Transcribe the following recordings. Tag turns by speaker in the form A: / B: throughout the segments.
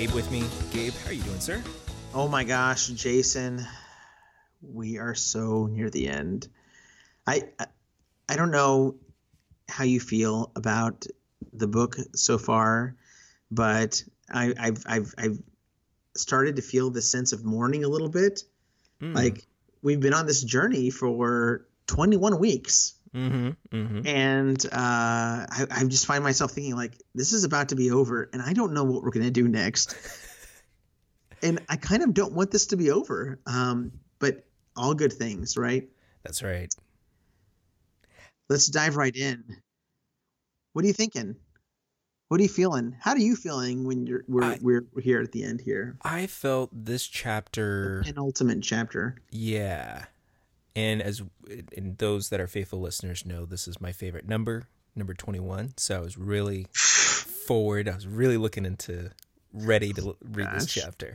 A: Gabe with me. Gabe, how are you doing, sir?
B: Oh my gosh, Jason, we are so near the end. I don't know how you feel about the book so far, but I've started to feel the sense of mourning a little bit. Like we've been on this journey for 21 weeks. And I just find myself thinking like this is about to be over and I don't know what we're going to do next. And I kind of don't want this to be over. But all good things, right?
A: That's right.
B: Let's dive right in. What are you thinking? What are you feeling? How are you feeling when we're here at the end here?
A: I felt this chapter,
B: The penultimate chapter.
A: yeah. And those that are faithful listeners know, this is my favorite number 21. So I was really forward. I was really ready to read this chapter.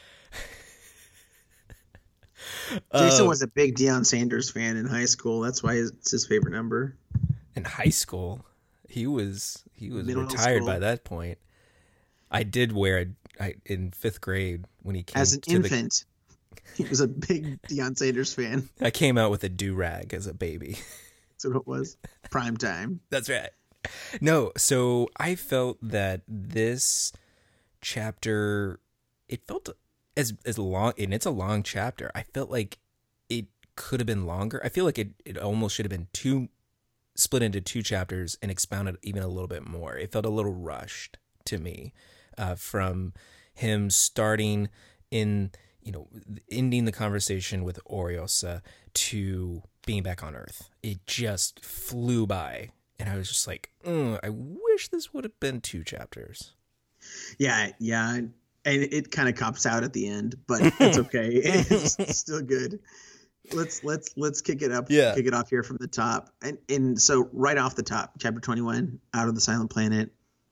B: Jason was a big Deion Sanders fan in high school. That's why it's his favorite number.
A: In high school, he was
B: Middle
A: retired
B: school.
A: by that point. I did wear in 5th grade when he came
B: As an infant. He was a big Deion Sanders fan.
A: I came out with a do-rag as a baby.
B: That's what it was. Prime time.
A: That's right. No, so I felt that this chapter, it felt as long, and it's a long chapter. I felt like it could have been longer. I feel like it almost should have been split into 2 chapters and expounded even a little bit more. It felt a little rushed to me, from him starting in, ending the conversation with Oriosa to being back on Earth. It just flew by. And I was just like, I wish this would have been 2 chapters.
B: Yeah. And it kind of cops out at the end, but it's okay. It's still good. Let's kick it up.
A: Yeah.
B: Kick it off here from the top. And so right off the top, chapter 21, Out of the Silent Planet,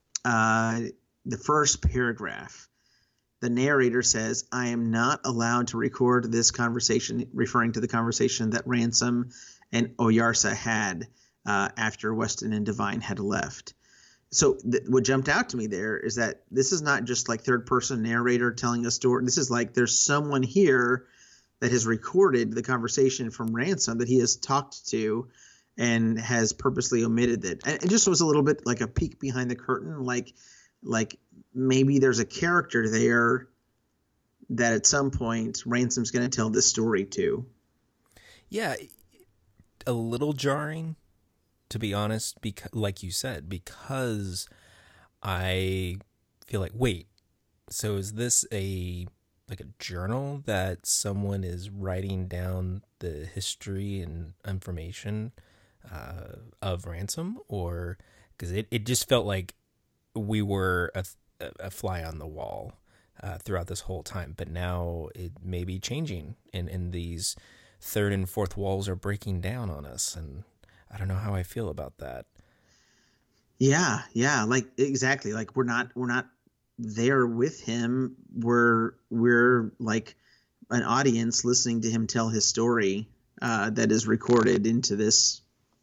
B: the first paragraph, the narrator says, I am not allowed to record this conversation, referring to the conversation that Ransom and Oyarsa had after Weston and Divine had left. So what jumped out to me there is that this is not just like third person narrator telling a story. This is like there's someone here that has recorded the conversation from Ransom that he has talked to and has purposely omitted it. And it just was a little bit like a peek behind the curtain, like maybe there's a character there that at some point Ransom's going to tell this story to.
A: Yeah, a little jarring, to be honest, because, like you said, because I feel like, wait, so is this a journal that someone is writing down the history and information of Ransom? Or because it just felt like we were a fly on the wall throughout this whole time, but now it may be changing, and these third and fourth walls are breaking down on us, and I don't know how I feel about that.
B: Yeah, like exactly. Like we're not there with him. We're like an audience listening to him tell his story that is recorded into this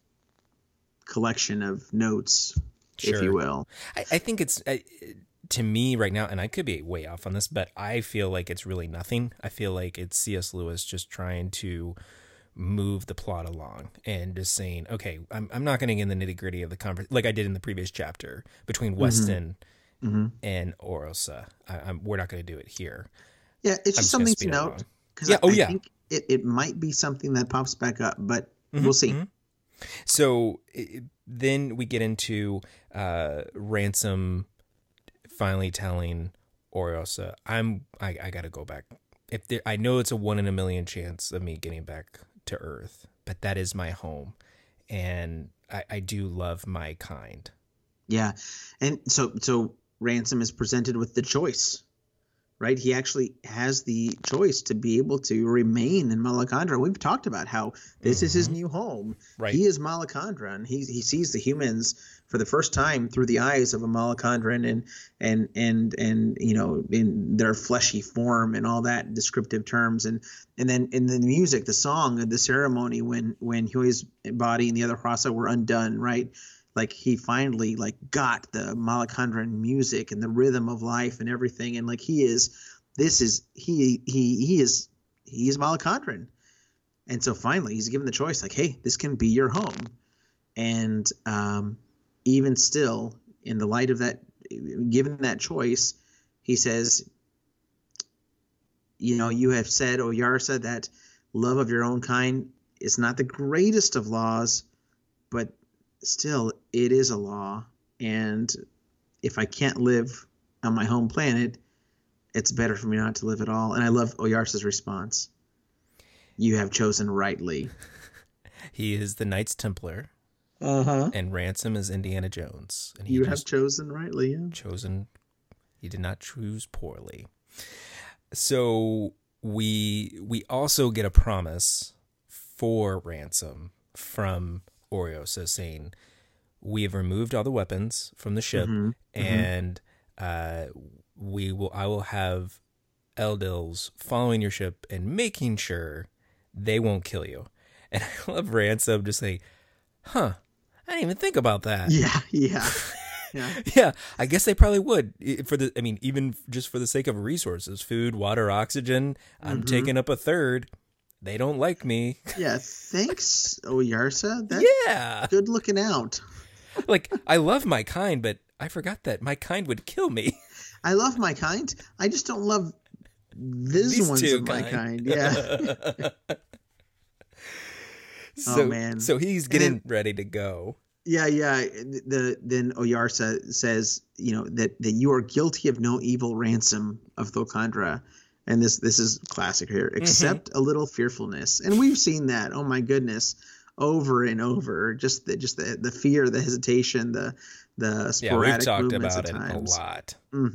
B: collection of notes,
A: Sure.
B: if you will.
A: I think it's to me right now, and I could be way off on this, but I feel like it's really nothing. I feel like it's C.S. Lewis just trying to move the plot along and just saying, okay, I'm not going to get in the nitty gritty of the conversation like I did in the previous chapter between Weston and Orosa. We're not going to do it here.
B: Yeah, it's just something to note because I think it might be something that pops back up, but we'll see.
A: So then we get into Ransom finally telling Oriosa, I got to go back. I know it's a 1 in a million chance of me getting back to Earth, but that is my home, and I do love my kind.
B: Yeah, and so Ransom is presented with the choice, right? He actually has the choice to be able to remain in Malacandra. We've talked about how this is his new home.
A: Right.
B: He is Malacandra, and he sees the humans for the first time through the eyes of a Malacandran and in their fleshy form and all that descriptive terms. And then in the music, the song of the ceremony when Huey's body and the other Rasa were undone, right? like he finally like got the Malakandran music and the rhythm of life and everything, and like he is Malakandran. And so finally he's given the choice, like, hey, this can be your home. And even still, in the light of that, given that choice, he says, you know, you have said, Oyarsa, that love of your own kind is not the greatest of laws, but still it is a law. And if I can't live on my home planet, it's better for me not to live at all. And I love Oyarsa's response. You have chosen rightly.
A: He is the Knights Templar.
B: Uh-huh.
A: And Ransom is Indiana Jones. And
B: you have chosen rightly, yeah.
A: He did not choose poorly. So we also get a promise for Ransom from Oriosa saying, we have removed all the weapons from the ship, and I will have Eldils following your ship and making sure they won't kill you. And I love Ransom just saying, I didn't even think about that. Yeah, I guess they probably would even just for the sake of resources, food, water, oxygen. I'm taking up a third. They don't like me.
B: Yeah, thanks, Oyarsa.
A: Yeah.
B: Good looking out.
A: Like, I love my kind, but I forgot that my kind would kill me.
B: I love my kind. I just don't love these ones of my kind. Yeah.
A: Oh, man. So he's getting ready to go.
B: Yeah. Then Oyarsa says, you know, that you are guilty of no evil, Ransom of Thulkandra. And this is classic here. Accept a little fearfulness. And we've seen that, oh my goodness, over and over. Just the fear, the hesitation, the sporadic
A: we've talked
B: movements
A: about
B: at
A: it
B: times.
A: a lot.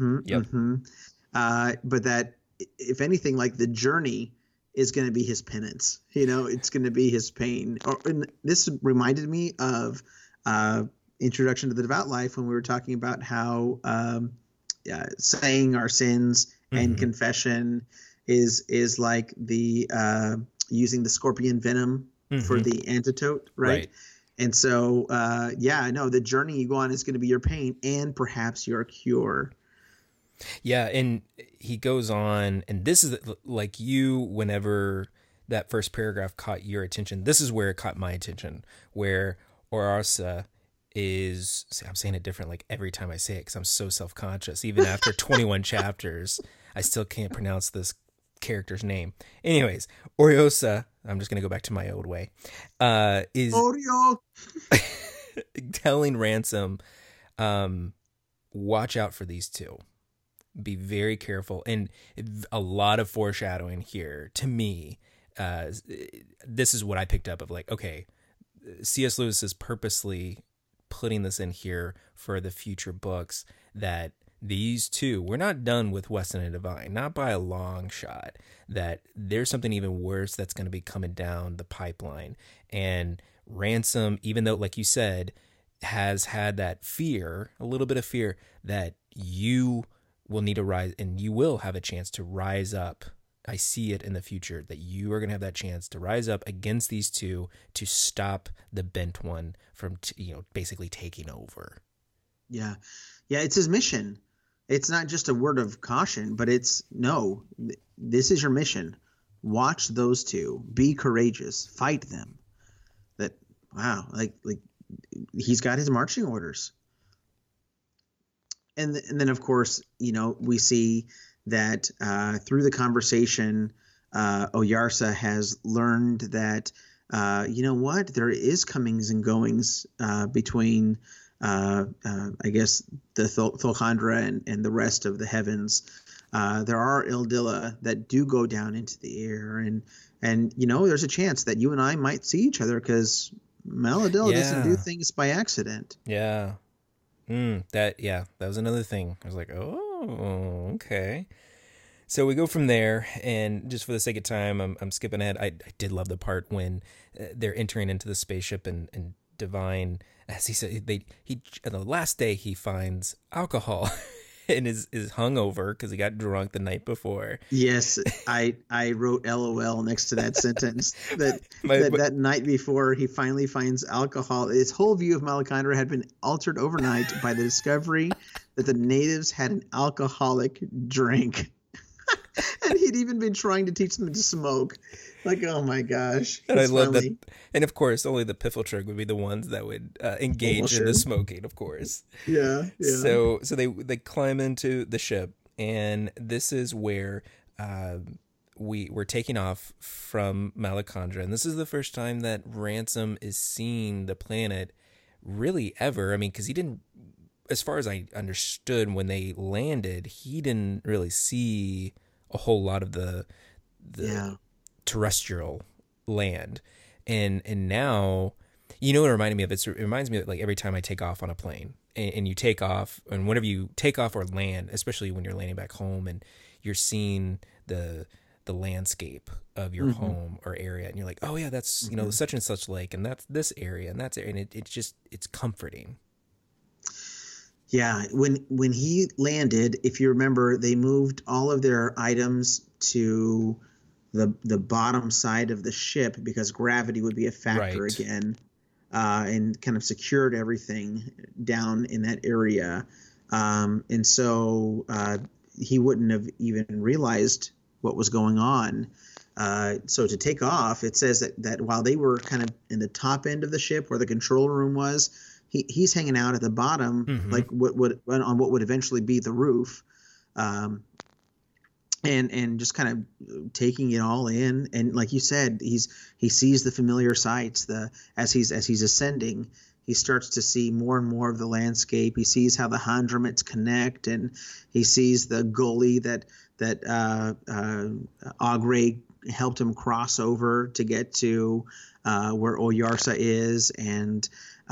B: But that, if anything, like the journey is going to be his penance. You know, it's going to be his pain. And this reminded me of Introduction to the Devout Life, when we were talking about how saying our sins and confession is like the using the scorpion venom for the antidote, right? And so, the journey you go on is going to be your pain and perhaps your cure.
A: Yeah, and he goes on, and this is like whenever that first paragraph caught your attention, this is where it caught my attention, where Oyarsa is, I'm saying it different like every time I say it because I'm so self-conscious. Even after 21 chapters, I still can't pronounce this character's name. Anyways, Oriosa, I'm just going to go back to my old way, is
B: Oreo
A: telling Ransom, watch out for these two. Be very careful. And a lot of foreshadowing here to me. This is what I picked up of like, okay, C.S. Lewis is purposely putting this in here for the future books, that these two, we're not done with Weston and Devine, not by a long shot, that there's something even worse that's going to be coming down the pipeline. And Ransom, even though, like you said, has had that fear, a little bit of fear, that you will need to rise and you will have a chance to rise up. I see it in the future that you are going to have that chance to rise up against these two to stop the bent one from, basically taking over. Yeah.
B: Yeah. It's his mission. It's not just a word of caution, but it's this is your mission. Watch those two, be courageous, fight them. Like he's got his marching orders. And then, of course, we see that through the conversation, Oyarsa has learned that, there is comings and goings between, I guess, the Thulkandra and the rest of the heavens. There are Ildilla that do go down into the air. And there's a chance that you and I might see each other because Maladil doesn't do things by accident.
A: Yeah. That was another thing. I was like, oh, okay. So we go from there, and just for the sake of time, I'm skipping ahead. I did love the part when they're entering into the spaceship, and Divine, as he said, the last day he finds alcohol, and is hungover because he got drunk the night before.
B: Yes, I wrote LOL next to that sentence. That
A: My,
B: that night before he finally finds alcohol, his whole view of Malacandra had been altered overnight by the discovery that the natives had an alcoholic drink. And he'd even been trying to teach them to smoke. Like, oh my gosh.
A: and I love that. And of course, only the Piffletrug would be the ones that would engage in the smoking, of course.
B: Yeah.
A: So they climb into the ship, and this is where we're taking off from Malacandra, and this is the first time that Ransom is seeing the planet really ever. I mean, because he didn't, as far as I understood, when they landed, he didn't really see a whole lot of the terrestrial land, and now, you know what it reminded me of? It reminds me of, like, every time I take off on a plane, and you take off, and whenever you take off or land, especially when you're landing back home and you're seeing the landscape of your home or area, and you're like, oh yeah, that's you know, such and such lake, and that's this area, and that's, and it's comforting.
B: Yeah, when he landed, if you remember, they moved all of their items to the bottom side of the ship because gravity would be a factor again, and kind of secured everything down in that area. And so he wouldn't have even realized what was going on. So to take off, it says that while they were kind of in the top end of the ship where the control room was, he's hanging out at the bottom, like what would eventually be the roof, and just kind of taking it all in. And like you said, he sees the familiar sights. As he's ascending, he starts to see more and more of the landscape. He sees how the Handramits connect, and he sees the gully that Augrey helped him cross over to get to where Oyarsa is, and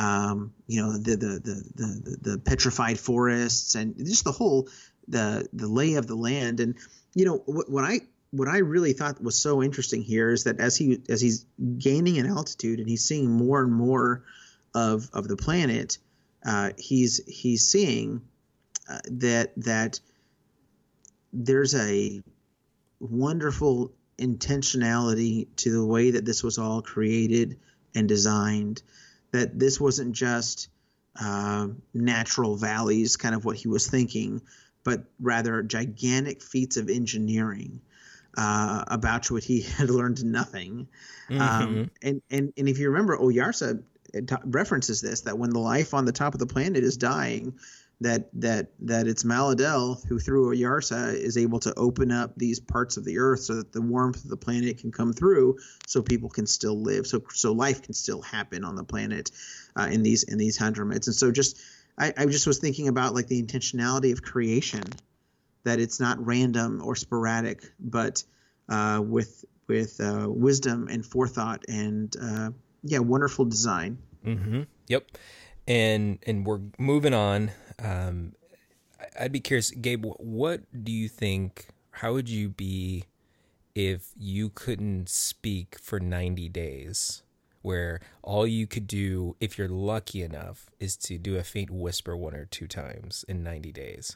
B: the petrified forests, and just the whole the lay of the land. And what I really thought was so interesting here is that as he's gaining in altitude and he's seeing more and more of the planet, he's seeing that there's a wonderful intentionality to the way that this was all created and designed, that this wasn't just natural valleys, kind of what he was thinking, but rather gigantic feats of engineering about which he had learned nothing. And if you remember, Oyarsa references this, that when the life on the top of the planet is dying, that it's Maladel who, through Oyarsa, is able to open up these parts of the earth so that the warmth of the planet can come through, so people can still live, so life can still happen on the planet in these Handramits. And so I just was thinking about, like, the intentionality of creation, that it's not random or sporadic, but with wisdom and forethought and wonderful design.
A: Yep. And we're moving on. I'd be curious, Gabe, what do you think, how would you be if you couldn't speak for 90 days, where all you could do, if you're lucky enough, is to do a faint whisper 1 or 2 times in 90 days?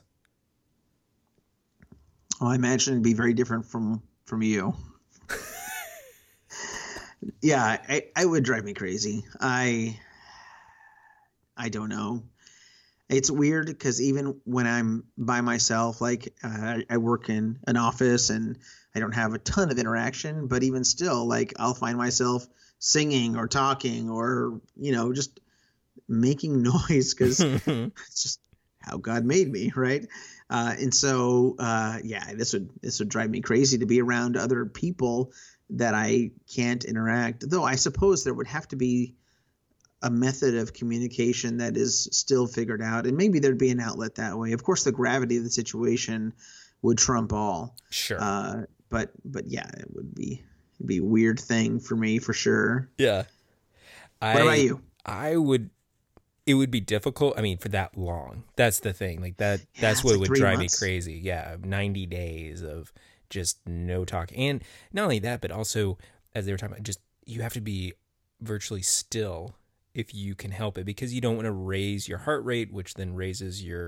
B: Oh, I imagine it'd be very different from you. Yeah, I would drive me crazy. I don't know. It's weird because even when I'm by myself, like I work in an office and I don't have a ton of interaction, but even still, like, I'll find myself singing or talking or, just making noise because it's just how God made me, right? And so, this would drive me crazy to be around other people that I can't interact. Though I suppose there would have to be a method of communication that is still figured out, and maybe there'd be an outlet that way. Of course, the gravity of the situation would trump all.
A: Sure.
B: But yeah, it'd be a weird thing for me, for sure.
A: Yeah.
B: What about you?
A: It would be difficult. I mean, for that long, that's the thing. Like that's what
B: like
A: would
B: 3
A: drive
B: months.
A: me crazy. Yeah. 90 days of just no talk. And not only that, but also, as they were talking about, just, you have to be virtually still if you can help it, because you don't want to raise your heart rate, which then raises your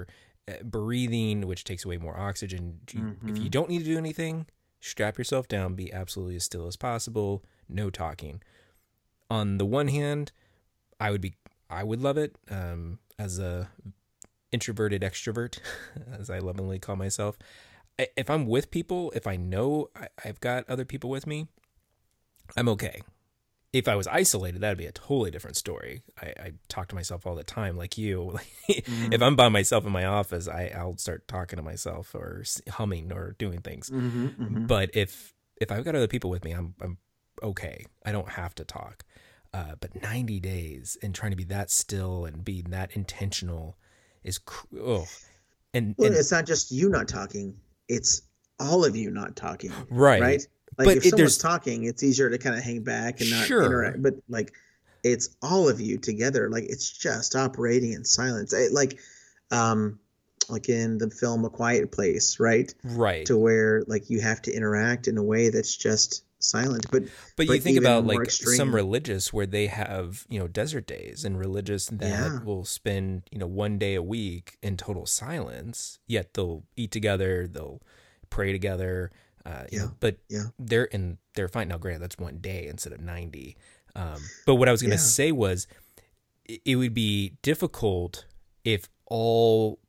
A: breathing, which takes away more oxygen. If you don't need to do anything, strap yourself down, be absolutely as still as possible, no talking. On the one hand, I would love it as a introverted extrovert, as I lovingly call myself. If I'm with people, if I know I've got other people with me, I'm okay. If I was isolated, that'd be a totally different story. I talk to myself all the time, like you. If I'm by myself in my office, I'll start talking to myself or humming or doing things. But if I've got other people with me, I'm okay. I don't have to talk. But 90 days and trying to be that still and be that intentional is and
B: it's not just you not talking; it's all of you not talking.
A: Right.
B: Right. Like
A: but
B: if someone's talking, it's easier to kind of hang back and not interact. But like, it's all of you together. Like it's just operating in silence. Like in the film A Quiet Place, right?
A: Right.
B: To where like you have to interact in a way that's just silent. But
A: you think about like
B: extreme.
A: Some religious where they have, desert days, and religious that will spend, one day a week in total silence, yet they'll eat together, they'll pray together. But they're fine. Now, granted, that's one day instead of 90. But what I was going to say was it would be difficult if all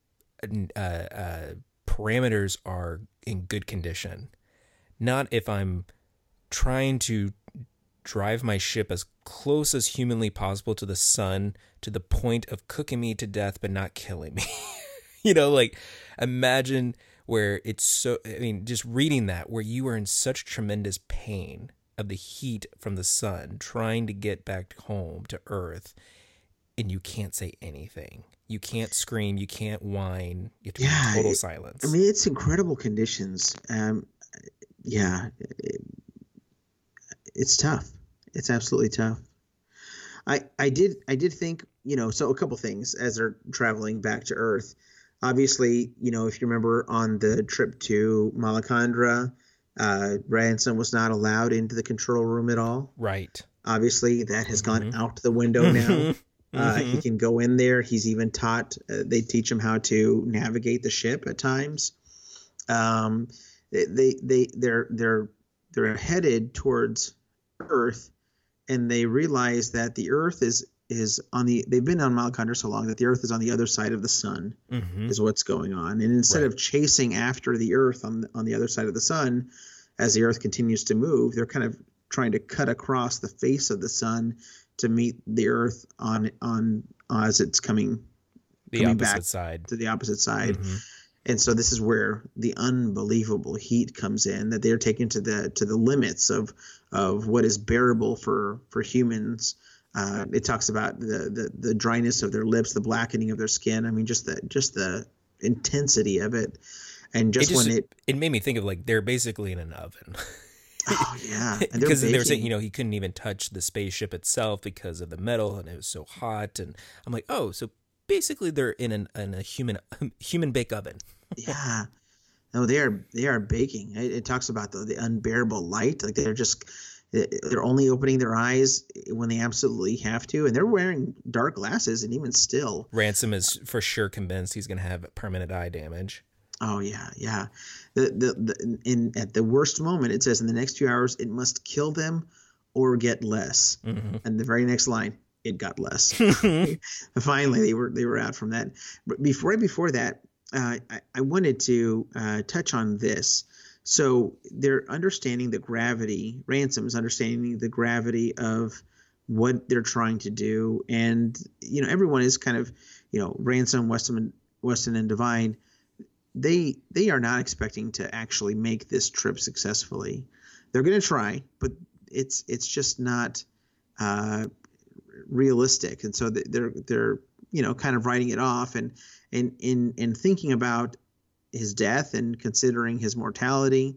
A: parameters are in good condition. Not if I'm trying to drive my ship as close as humanly possible to the sun, to the point of cooking me to death, but not killing me. Like imagine where it's so, just reading that, where you are in such tremendous pain of the heat from the sun, trying to get back home to Earth, and you can't say anything. You can't scream. You can't whine. You have to be in total silence.
B: It's incredible conditions. It's tough. It's absolutely tough. I did think, so a couple things as they're traveling back to Earth. Obviously, if you remember on the trip to Malacandra, Ransom was not allowed into the control room at all.
A: Right.
B: Obviously, that has gone out the window now. He can go in there. He's even taught. They teach him how to navigate the ship at times. They're headed towards Earth, and they realize that the Earth is on the. They've been on Malacandra so long that the Earth is on the other side of the sun. Is what's going on. And instead of chasing after the Earth on the other side of the sun, as the Earth continues to move, they're kind of trying to cut across the face of the sun to meet the Earth on as it's coming back
A: side
B: to the opposite side. And so this is where the unbelievable heat comes in, that they're taken to the limits of what is bearable for humans. It talks about the dryness of their lips, the blackening of their skin. Just the intensity of it. And
A: it made me think of like they're basically in an oven.
B: Oh yeah,
A: because they were saying he couldn't even touch the spaceship itself because of the metal, and it was so hot. And I'm like, oh, so basically they're in a human bake oven.
B: Yeah, no, they are baking. It talks about the unbearable light. Like they're only opening their eyes when they absolutely have to, and they're wearing dark glasses. And even still,
A: Ransom is for sure convinced he's going to have permanent eye damage.
B: Oh yeah. At the worst moment, it says in the next 2 hours it must kill them or get less. And the very next line, it got less. Finally, they were out from that. But right before that, I wanted to touch on this. So they're understanding the gravity. Ransom is understanding the gravity of what they're trying to do, and everyone is kind of Ransom, Weston, and Divine. They are not expecting to actually make this trip successfully. They're going to try, but it's just not realistic. And so they're kind of writing it off, and in thinking about his death and considering his mortality,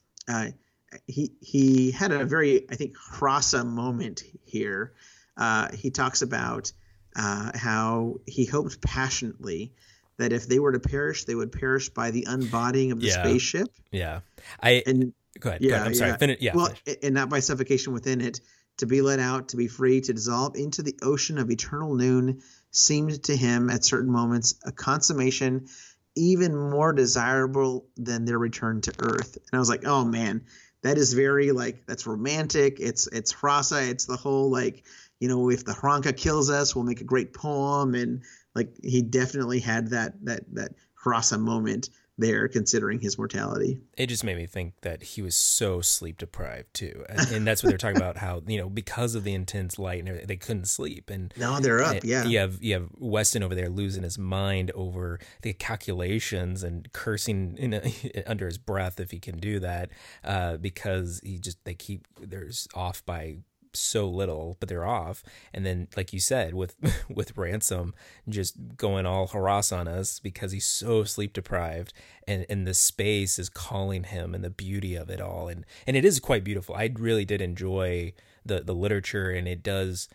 B: he had a very, I think, Hrassa moment here. He talks about how he hoped passionately that if they were to perish, they would perish by the unbodying of the spaceship.
A: Yeah.
B: Go ahead.
A: I'm sorry. Finish. Yeah.
B: Well, and not by suffocation within it, to be let out, to be free, to dissolve into the ocean of eternal noon seemed to him at certain moments a consummation even more desirable than their return to Earth. And I was like, oh man, that is very like, that's romantic. It's Hrossa. It's the whole like, you know, if the Hranka kills us, we'll make a great poem. And like he definitely had that Hrossa moment there, considering his mortality.
A: It just made me think that he was so sleep deprived too, and that's what they're talking about. How, you know, because of the intense light and everything, they couldn't sleep. And
B: now they're up. Yeah,
A: you have Weston over there losing his mind over the calculations and cursing under his breath if he can do that, because they're off by so little, but they're off. And then, like you said, with Ransom just going all harass on us because he's so sleep deprived, and the space is calling him, and the beauty of it all, and it is quite beautiful. I really did enjoy the literature, and it does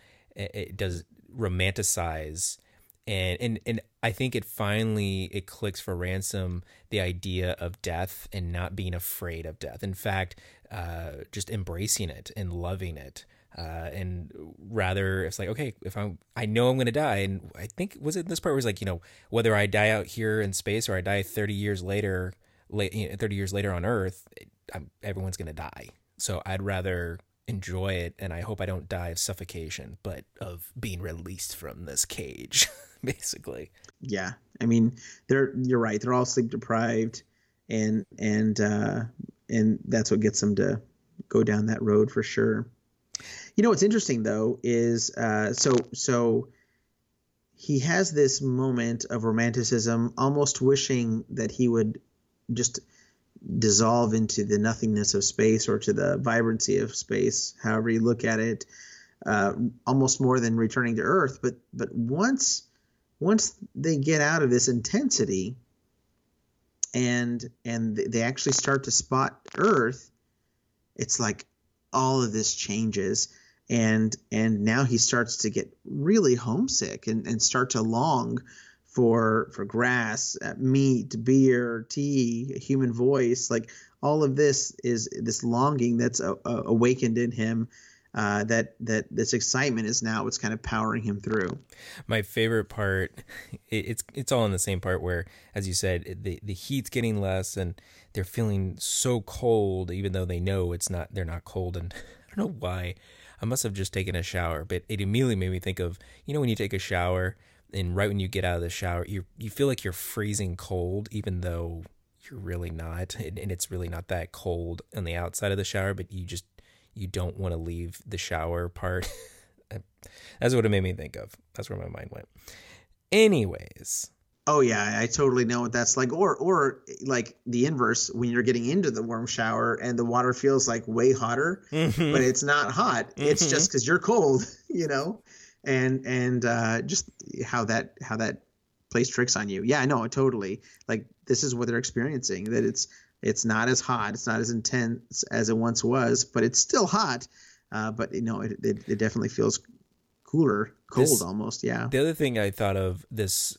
A: romanticize, and I think it clicks for Ransom, the idea of death and not being afraid of death. In fact, just embracing it and loving it. And rather, it's like, okay, if I know I'm going to die. And I think, was it this part where it's like, you know, whether I die out here in space or I die 30 years later on Earth, everyone's going to die. So I'd rather enjoy it. And I hope I don't die of suffocation, but of being released from this cage, basically.
B: Yeah. I mean, you're right. They're all sleep deprived, and that's what gets them to go down that road for sure. You know, what's interesting though is so he has this moment of romanticism, almost wishing that he would just dissolve into the nothingness of space, or to the vibrancy of space, however you look at it, almost more than returning to Earth. But once they get out of this intensity and they actually start to spot Earth, it's like all of this changes, and now he starts to get really homesick and start to long for grass, meat, beer, tea, a human voice. Like all of this is this longing that's awakened in him, that this excitement is now what's kind of powering him through.
A: My favorite part, it's all in the same part where, as you said, the heat's getting less and they're feeling so cold, even though they know they're not cold. And I don't know why, I must have just taken a shower, but it immediately made me think of, you know, when you take a shower and right when you get out of the shower, you feel like you're freezing cold, even though you're really not, and it's really not that cold on the outside of the shower, but you don't want to leave the shower part. That's what it made me think of. That's where my mind went. Anyways.
B: Oh yeah, I totally know what that's like. Or like the inverse, when you're getting into the warm shower and the water feels like way hotter, mm-hmm. but it's not hot. Mm-hmm. It's just because you're cold, you know, and just how that plays tricks on you. Yeah, I know, totally. Like this is what they're experiencing. That it's not as hot, it's not as intense as it once was, but it's still hot. But you know, it definitely feels cold almost. Yeah.
A: The other thing I thought of, this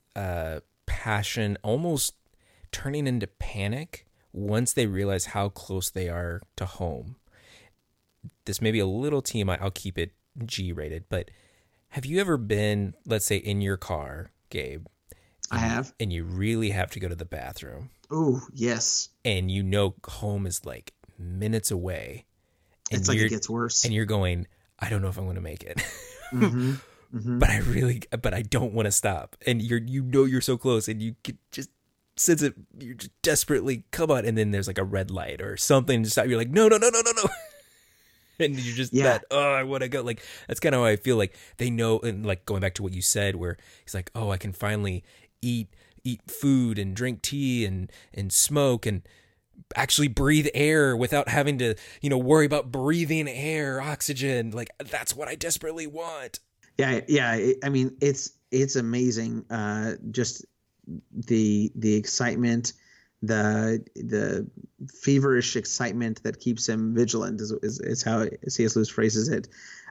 A: passion almost turning into panic once they realize how close they are to home. This may be a little TMI, I'll keep it G-rated, but have you ever been, let's say, in your car, Gabe?
B: I have.
A: And you really have to go to the bathroom.
B: Oh, yes.
A: And you know home is like minutes away. And
B: it's like it gets worse.
A: And you're going, I don't know if I'm going to make it.
B: Mm-hmm. Mm-hmm.
A: But I don't want to stop. And you're so close, and you can just sense it. You're just desperately, come on. And then there's like a red light or something to stop. You're like, no. And you're just I want to go. Like, that's kind of how I feel. Like they know, and like going back to what you said, where he's like, oh, I can finally eat food and drink tea and smoke and actually breathe air without having to, you know, worry about breathing air, oxygen. Like, that's what I desperately want.
B: Yeah. I mean, it's amazing. Just the excitement, the feverish excitement that keeps him vigilant is how C.S. Lewis phrases it.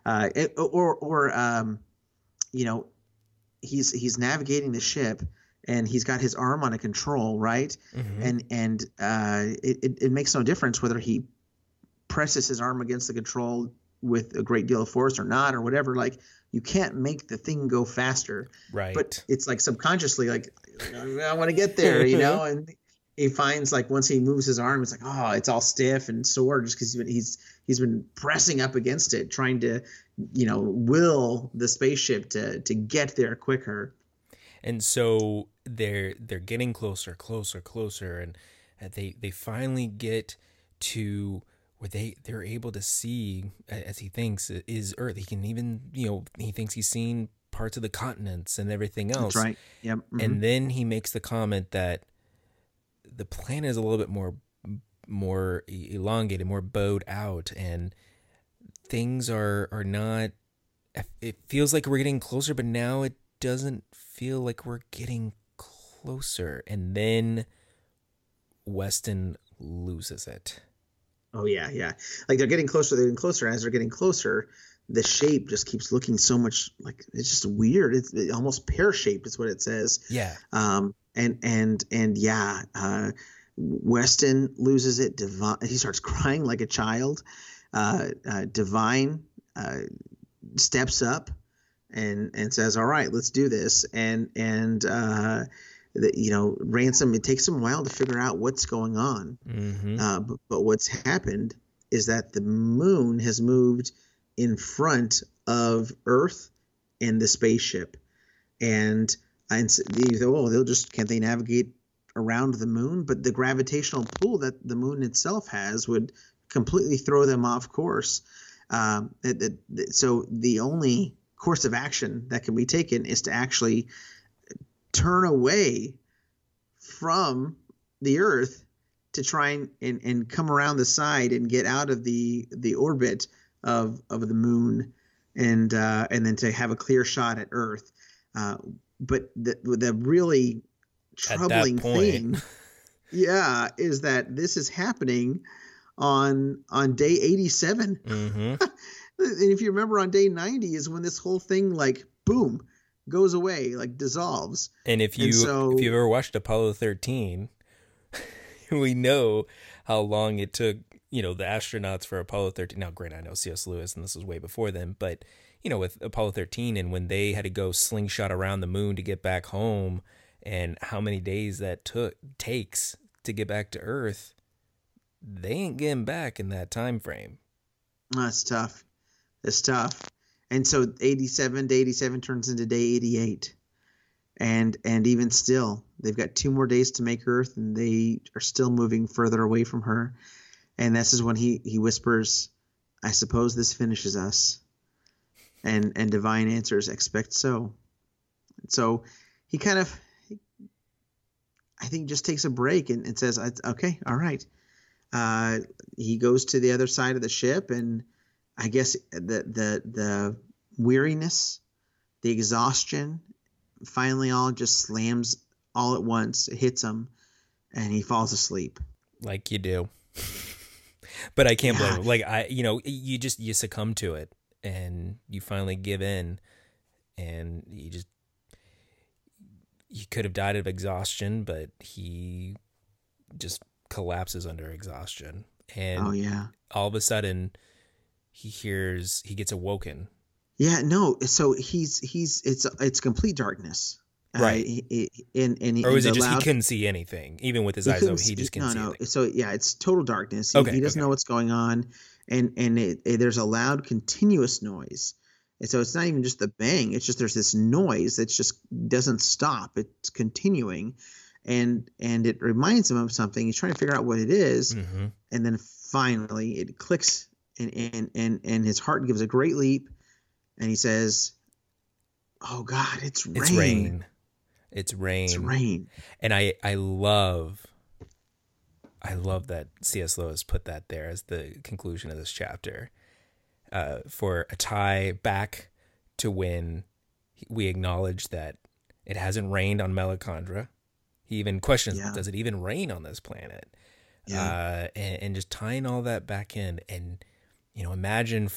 B: You know, he's navigating the ship and he's got his arm on a control, right? Mm-hmm. And it makes no difference whether he presses his arm against the control with a great deal of force or not, or whatever. Like, You can't make the thing go faster. But
A: Right.
B: it's like subconsciously, like, I want to get there, and he finds like once he moves his arm, it's like, oh, it's all stiff and sore just because he's been pressing up against it, trying to, will the spaceship to get there quicker.
A: And so they're getting closer, closer, closer, and they finally get to where they're able to see, as he thinks, is Earth. He can even, he thinks he's seen parts of the continents and everything else.
B: That's right. Yep. Mm-hmm.
A: And then he makes the comment that the planet is a little bit more elongated, more bowed out, and things are not. It feels like we're getting closer, but now it doesn't feel like we're getting closer. And then Weston loses it.
B: Oh yeah, yeah. Like they're getting closer, As they're getting closer, the shape just keeps looking so much like it's just weird. It's almost pear shaped, is what it says.
A: Yeah.
B: And yeah, Weston loses it. He starts crying like a child. Divine steps up and says, "All right, let's do this." And Ransom. It takes him a while to figure out what's going on.
A: Mm-hmm.
B: But what's happened is that the moon has moved in front of Earth and the spaceship, and they'll just can't they navigate around the moon? But the gravitational pull that the moon itself has would completely throw them off course. So the only course of action that can be taken is to actually turn away from the Earth to try and come around the side and get out of the orbit of the moon, and then to have a clear shot at Earth. But the really troubling thing, is that this is happening on day 87.
A: Mm-hmm.
B: And if you remember, on day 90 is when this whole thing, like, boom, goes away, like dissolves.
A: And if you've ever watched Apollo 13, we know how long it took, the astronauts for Apollo 13. Now, granted, I know C.S. Lewis, and this was way before them, but, with Apollo 13 and when they had to go slingshot around the moon to get back home, and how many days that takes to get back to Earth, they ain't getting back in that time frame.
B: That's tough. It's tough. And so day 87 turns into day 88. And even still, they've got 2 more days to make Earth, and they are still moving further away from her. And this is when he whispers, "I suppose this finishes us." And Divine answers, "Expect so." So he kind of, I think, just takes a break and says, "Okay, all right." He goes to the other side of the ship, and I guess the weariness, the exhaustion, finally all just slams all at once. It hits him, and he falls asleep.
A: Like you do. But I can't blame him. Like you succumb to it, and you finally give in, and you could have died of exhaustion, but he just collapses under exhaustion. And all of a sudden he gets awoken.
B: Yeah, no. So it's complete darkness.
A: Right. Or was it just he couldn't see anything, even with his eyes open? He just couldn't see anything.
B: So yeah, it's total darkness. He doesn't know what's going on, and there's a loud, continuous noise. And so it's not even just the bang; it's just there's this noise that just doesn't stop. It's continuing, and it reminds him of something. He's trying to figure out what it is,
A: mm-hmm.
B: and then finally it clicks, and his heart gives a great leap, and he says, "Oh God, it's rain!
A: It's rain! It's rain!
B: It's rain!"
A: And I love that C.S. Lewis put that there as the conclusion of this chapter, for a tie back to when we acknowledge that it hasn't rained on Melicandra. He even questions, does it even rain on this planet?
B: Yeah.
A: And just tying all that back in, and imagine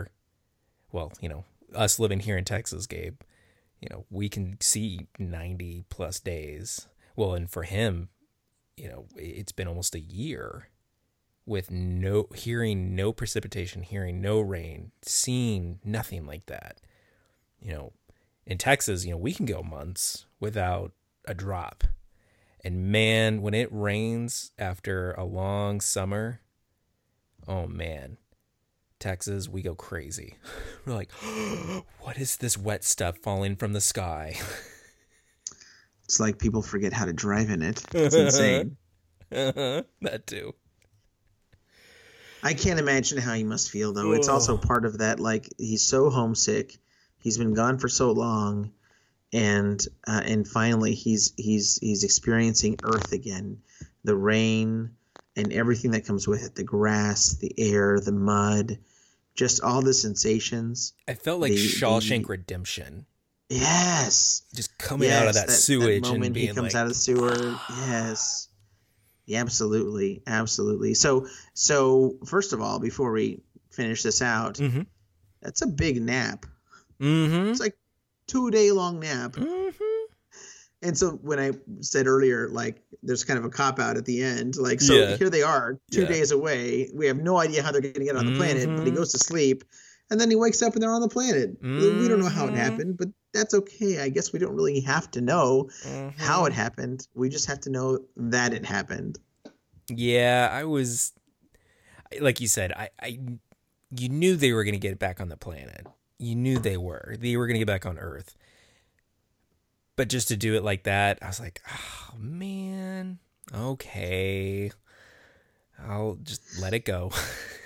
A: us living here in Texas, Gabe, we can see 90 plus days. Well, and for him, it's been almost a year with hearing no precipitation, hearing no rain, seeing nothing like that. in Texas, we can go months without a drop. And man, when it rains after a long summer, oh man, Texas, we go crazy. We're like, what is this wet stuff falling from the sky?
B: It's like people forget how to drive in it. It's insane.
A: That too.
B: I can't imagine how he must feel, though. It's also part of that, like, he's so homesick. He's been gone for so long, and finally he's experiencing Earth again. The rain and everything that comes with it, the grass, the air, the mud, just all the sensations.
A: I felt like Shawshank Redemption.
B: Yes.
A: Just coming out of that sewage
B: that moment
A: and being
B: he comes
A: like,
B: out of the sewer. Yes. Yeah, absolutely. Absolutely. So first of all, before we finish this out, that's a big nap.
A: Mm-hmm.
B: It's like 2-day long nap.
A: Mm-hmm.
B: And so when I said earlier, like, there's kind of a cop out at the end, like, so here they are 2 days away. We have no idea how they're going to get on the planet, but he goes to sleep and then he wakes up and they're on the planet. We don't know how it happened, but that's okay. I guess we don't really have to know how it happened. We just have to know that it happened.
A: Yeah, I was, like you said, you knew they were going to get back on the planet. You knew they were going to get back on Earth. But just to do it like that, I was like, oh man, okay, I'll just let it go.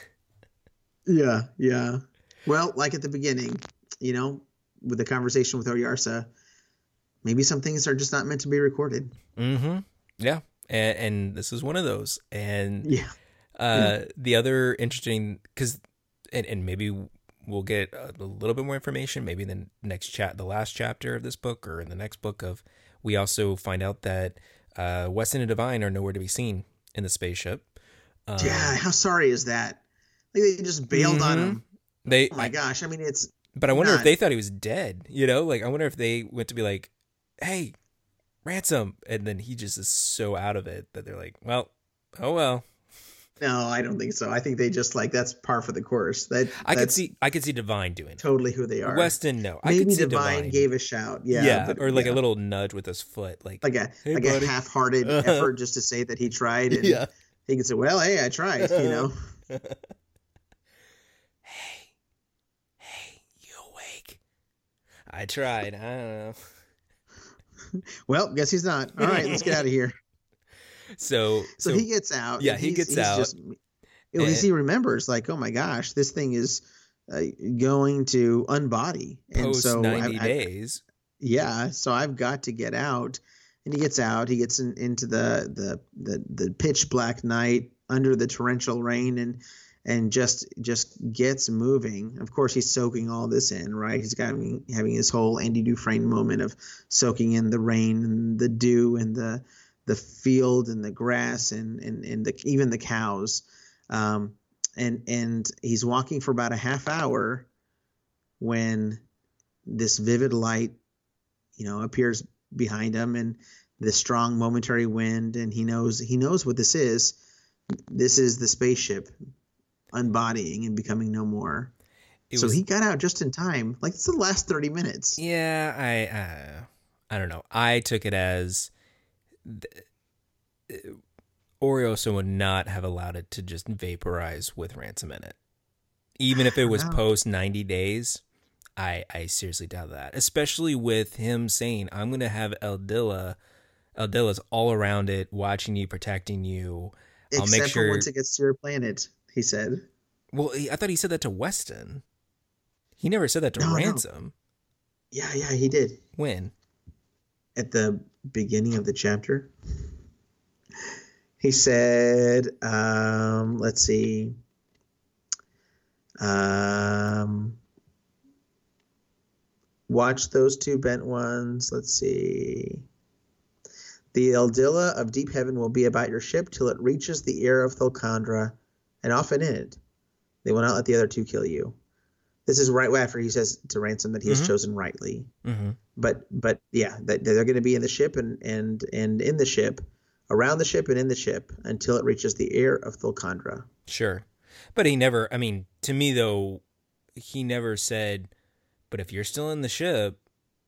B: Yeah. Well, like at the beginning, with the conversation with Oyarsa, maybe some things are just not meant to be recorded.
A: Mm-hmm. Yeah. And this is one of those. And
B: yeah.
A: The other interesting, and maybe we'll get a little bit more information, maybe in the last chapter of this book or in the next book we also find out that Weston and Divine are nowhere to be seen in the spaceship.
B: Yeah. How sorry is that? Like, they just bailed on him. Oh my gosh. I mean,
A: but I wonder if they thought he was dead, like, I wonder if they went to be like, hey, Ransom. And then he just is so out of it that they're like, well, oh well.
B: No, I don't think so. I think they just that's par for the course.
A: I could see Divine doing it.
B: Totally who they are.
A: Weston, no.
B: Maybe
A: I could see
B: Divine gave a shout.
A: Or like a little nudge with his foot, like
B: a
A: hey,
B: half-hearted effort just to say that he tried. And he could say, well, hey, I tried,
A: Hey, you awake? I tried. I don't know.
B: Well, guess he's not. All right, let's get out of here.
A: So
B: he gets out.
A: Yeah, he gets out.
B: Because he remembers, like, oh my gosh, this thing is going to unbody.
A: Post 90 days.
B: Yeah, so I've got to get out. And he gets out. He gets into the pitch black night under the torrential rain and just gets moving. Of course, he's soaking all this in, right? He's having his whole Andy Dufresne moment of soaking in the rain and the dew and the field and the grass and even the cows. And he's walking for about a half hour when this vivid light, appears behind him, and the strong momentary wind, and he knows what this is. This is the spaceship unbodying and becoming no more. So he got out just in time. Like, it's the last 30 minutes.
A: Yeah, I don't know. I took it as Orioso would not have allowed it to just vaporize with Ransom in it. Even if it was post 90 days, I seriously doubt that. Especially with him saying, I'm going to have Eldilla's all around it, watching you, protecting you. I'll make sure.
B: For once it gets to your planet, he said.
A: Well, I thought he said that to Weston. He never said that to Ransom.
B: No. Yeah, he did.
A: When?
B: At the beginning of the chapter. He said, let's see. Watch those two bent ones. Let's see. The Eldilla of deep heaven will be about your ship till it reaches the ear of Thulkandra, and often in it. They will not let the other two kill you. This is right after he says to Ransom that he has chosen rightly. Mm-hmm. But yeah, that they're going to be in the ship and in the ship, around the ship and in the ship until it reaches the ear of Thulkandra.
A: Sure. But he never, I mean, to me though, he never said But if you're still in the ship,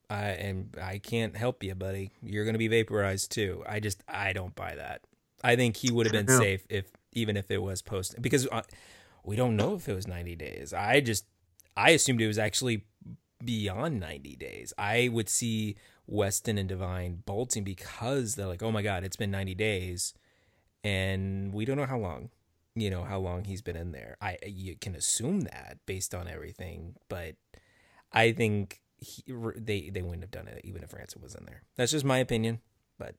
A: I can't help you, buddy. You're going to be vaporized too. I don't buy that. I think he would have been safe even if it was post, because we don't know if it was 90 days. I assumed it was actually beyond 90 days. I would see Weston and Divine bolting because they're like, oh my God, it's been 90 days. And we don't know how long, how long he's been in there. You can assume that based on everything, but I think they wouldn't have done it even if Ransom was in there. That's just my opinion, but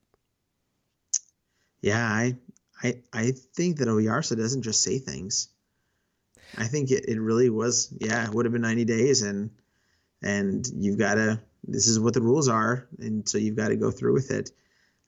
B: yeah, I think that Oyarsa doesn't just say things. I think it really was, it would have been 90 days and you've got to, this is what the rules are. And so you've got to go through with it.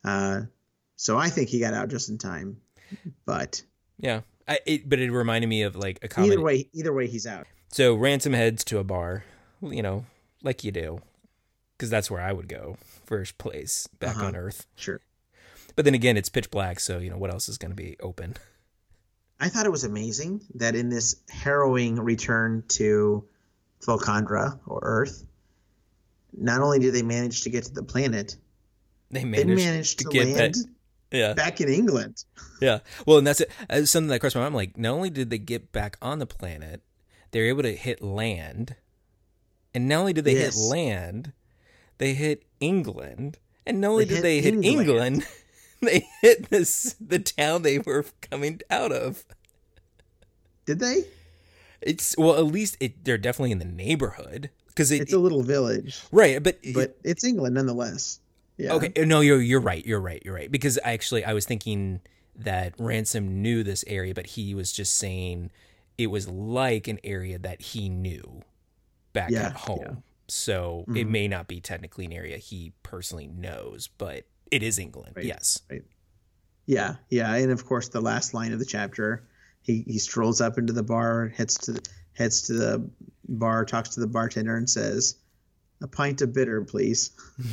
B: So I think he got out just in time, but
A: yeah, but it reminded me of like a comedy.
B: Either way, he's out.
A: So Ransom heads to a bar, like you do, because that's where I would go first place back on Earth.
B: Sure.
A: But then again, it's pitch black, so what else is going to be open?
B: I thought it was amazing that in this harrowing return to Volcandra or Earth, not only did they manage to get to the planet, they managed to land back in England.
A: Yeah. Well, and that's it. Something that crossed my mind. I'm like, not only did they get back on the planet, they were able to hit land. And not only did they hit land, they hit England. And not only did they hit England, they hit the town they were coming out of.
B: Did they?
A: At least they're definitely in the neighborhood. Because
B: it's a little village.
A: Right, but
B: it's England nonetheless. Yeah.
A: Okay, no, you're right. Because I was thinking that Ransom knew this area, but he was just saying it was like an area that he knew back at home. Yeah. So it may not be technically an area he personally knows, but it is England. Right. Yes.
B: Right. Yeah. Yeah. And of course, the last line of the chapter, he strolls up into the bar, heads to the bar, talks to the bartender, and says, "A pint of bitter, please."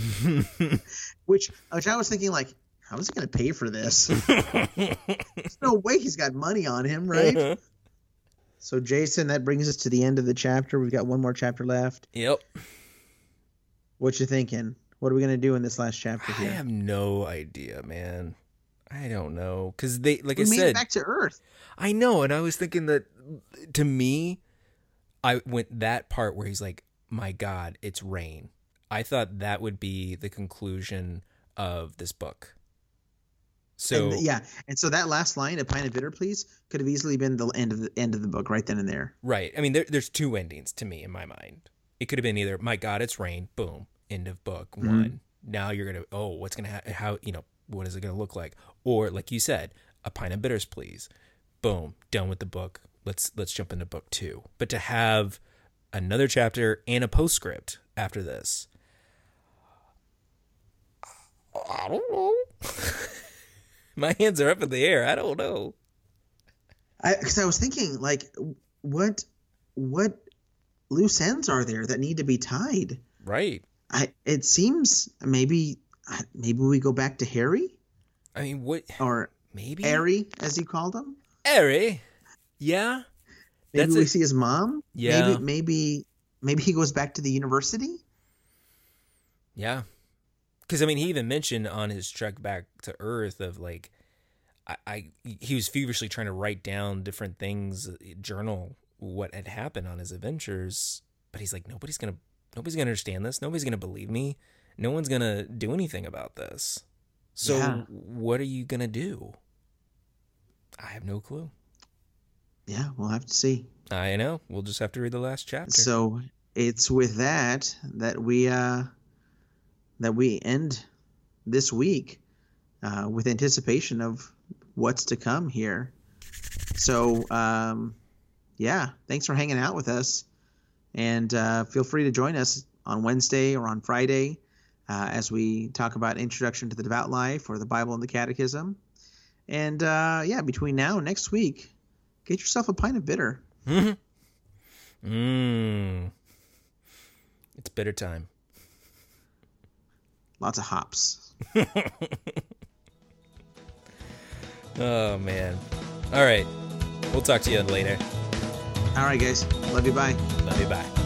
B: which I was thinking, like, how is he going to pay for this? There's no way he's got money on him, right? So, Jason, that brings us to the end of the chapter. We've got one more chapter left.
A: Yep.
B: What you thinking? What are we going to do in this last chapter here?
A: I have no idea, man. I don't know. Because we
B: made it back to Earth.
A: I know, and I was thinking that, to me, I went that part where he's like, my God, it's rain. I thought that would be the conclusion of this book. So
B: and so that last line, "A pint of bitter, please," could have easily been the end of the book, right then and there.
A: Right. I mean, there's two endings to me in my mind. It could have been either, my God, it's rain, boom, end of book one. Now you're gonna, what's gonna happen? How what is it gonna look like? Or like you said, "A pint of bitters, please," boom, done with the book. Let's jump into book two. But to have another chapter and a postscript after this, I don't know. My hands are up in the air. I don't know.
B: Because I was thinking, like, what loose ends are there that need to be tied?
A: Right.
B: It seems maybe we go back to Harry.
A: I mean, what?
B: Or
A: maybe
B: Harry, as he called him.
A: Harry. Yeah.
B: Maybe we see his mom.
A: Yeah.
B: Maybe he goes back to the university.
A: Yeah. Because, I mean, he even mentioned on his trek back to Earth of, like, he was feverishly trying to write down different things, journal what had happened on his adventures. But he's like, nobody's gonna understand this. Nobody's gonna believe me. No one's gonna do anything about this. So what are you gonna do? I have no clue.
B: Yeah, we'll have to see.
A: I know. We'll just have to read the last chapter.
B: So it's with that we end this week with anticipation of what's to come here. So, thanks for hanging out with us. And feel free to join us on Wednesday or on Friday as we talk about Introduction to the Devout Life or the Bible and the Catechism. And, between now and next week, get yourself a pint of bitter.
A: It's bitter time.
B: Lots of hops.
A: Oh, man. All right. We'll talk to you later.
B: All right, guys. Love you. Bye.
A: Love you. Bye.